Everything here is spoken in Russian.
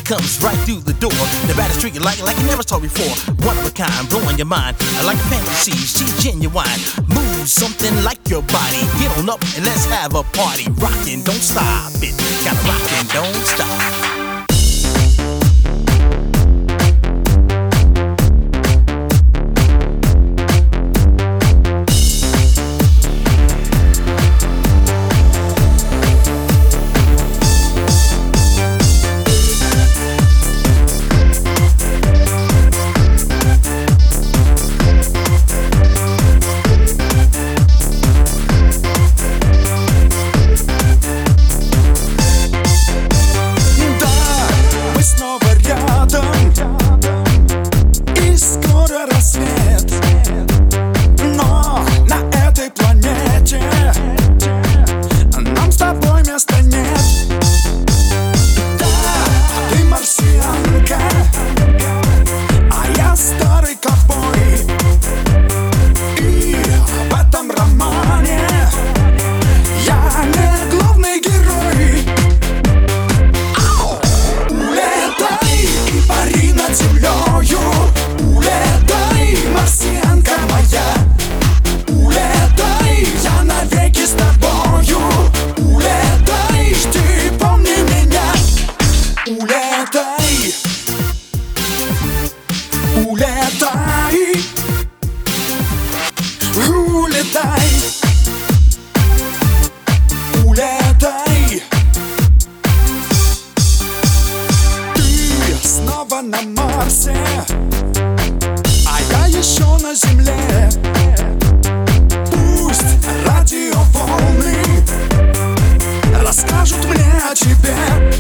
comes right through the door. The baddest treat you like you never saw before. One of a kind, blowing your mind. Like a fantasy, she's genuine. Move something like your body. Get on up and let's have a party. Rockin', don't stop it. Gotta rock and don't stop. Улетай, улетай. Ты снова на Марсе, а я еще на Земле. Пусть радиоволны расскажут мне о тебе.